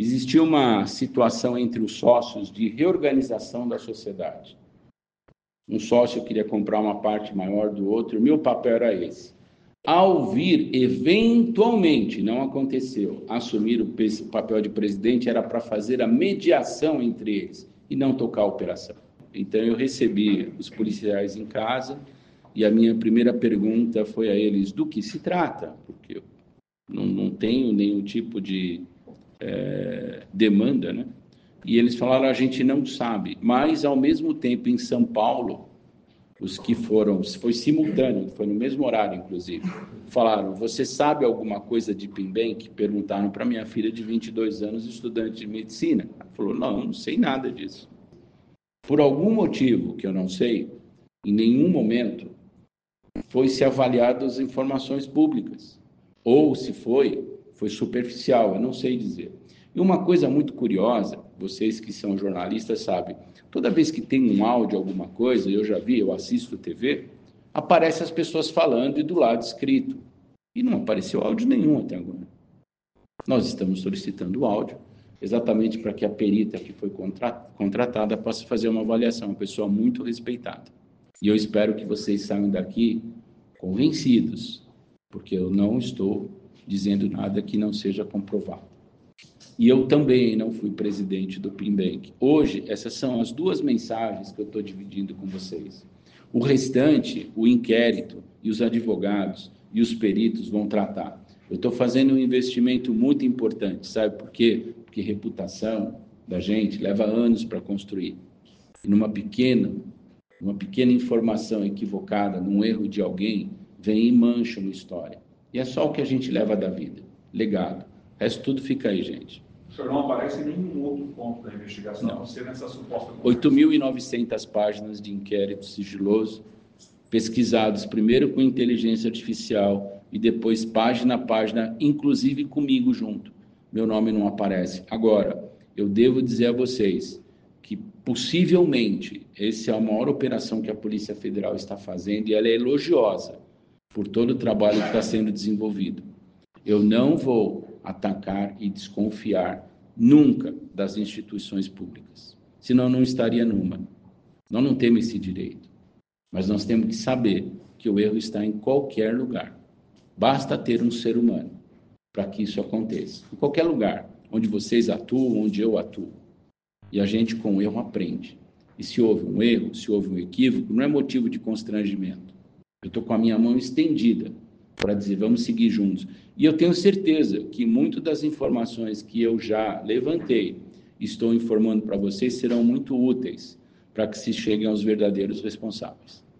existia uma situação entre os sócios de reorganização da sociedade. Um sócio queria comprar uma parte maior do outro, o meu papel era esse. Ao vir, eventualmente, não aconteceu, assumir o papel de presidente era para fazer a mediação entre eles e não tocar a operação. Então, eu recebi os policiais em casa e a minha primeira pergunta foi a eles, do que se trata? Porque eu não tenho nenhum tipo de demanda, né? E eles falaram, a gente não sabe, mas, ao mesmo tempo, em São Paulo, os que foram, foi simultâneo, foi no mesmo horário, inclusive, falaram, você sabe alguma coisa de Pinbank? Perguntaram para minha filha de 22 anos, estudante de medicina. Ela falou, não sei nada disso. Por algum motivo que eu não sei, em nenhum momento foi-se avaliado as informações públicas. Ou, se foi superficial, eu não sei dizer. E uma coisa muito curiosa, vocês que são jornalistas sabem, toda vez que tem um áudio, alguma coisa, eu já vi, eu assisto TV, aparece as pessoas falando e do lado escrito. E não apareceu áudio nenhum até agora. Nós estamos solicitando o áudio, exatamente para que a perita que foi contratada possa fazer uma avaliação, uma pessoa muito respeitada. E eu espero que vocês saiam daqui convencidos, porque eu não estou dizendo nada que não seja comprovado. E eu também não fui presidente do Pinbank. Hoje, essas são as duas mensagens que eu estou dividindo com vocês. O restante, o inquérito e os advogados e os peritos vão tratar. Eu estou fazendo um investimento muito importante, sabe por quê? Porque reputação da gente leva anos para construir. E numa pequena informação equivocada, num erro de alguém, vem e mancha uma história. E é só o que a gente leva da vida, legado. O resto tudo fica aí, gente. O senhor não aparece em nenhum outro ponto da investigação, a não ser nessa suposta... 8.900 páginas de inquérito sigiloso, pesquisados primeiro com inteligência artificial e depois página a página, inclusive comigo junto. Meu nome não aparece. Agora, eu devo dizer a vocês que possivelmente essa é a maior operação que a Polícia Federal está fazendo e ela é elogiosa por todo o trabalho que está sendo desenvolvido. Eu não vou atacar e desconfiar nunca das instituições públicas, senão não estaria numa. Nós não temos esse direito, mas nós temos que saber que o erro está em qualquer lugar. Basta ter um ser humano para que isso aconteça. Em qualquer lugar, onde vocês atuam, onde eu atuo. E a gente com o erro aprende. E se houve um erro, se houve um equívoco, não é motivo de constrangimento. Eu estou com a minha mão estendida para dizer, vamos seguir juntos. E eu tenho certeza que muitas das informações que eu já levantei, estou informando para vocês, serão muito úteis para que se cheguem aos verdadeiros responsáveis.